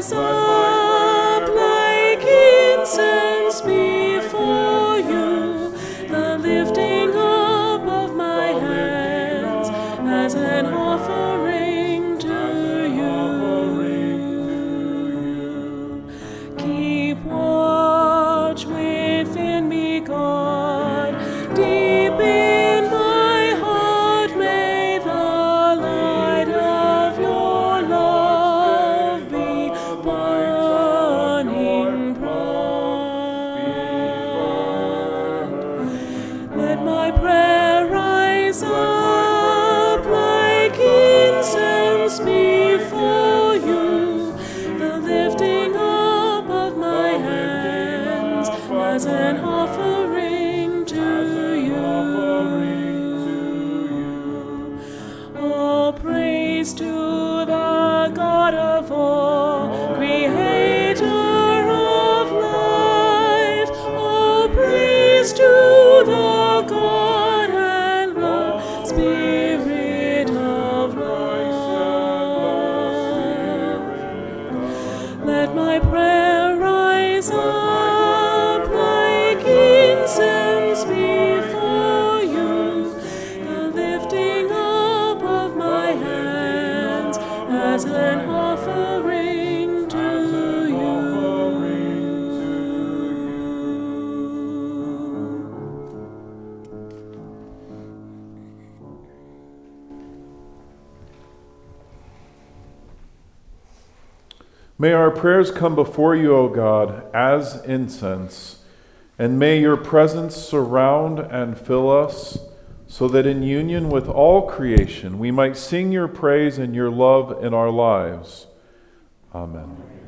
rise up like incense before you, the lifting up of my hands as an offering to you. Keep watch within me, God, deep in my heart may the light of your love be burning bright. Let my prayer rise up like incense before you, the lifting up of my hands as an offering to you. All praise to the God of all, creator of light. All praise to the God and the Spirit of love. Let my prayer rise up like incense before you, the lifting up of my hands as an offering to you. May our prayers come before you, O God, as incense, and may your presence surround and fill us, so that in union with all creation we might sing your praise and your love in our lives. Amen.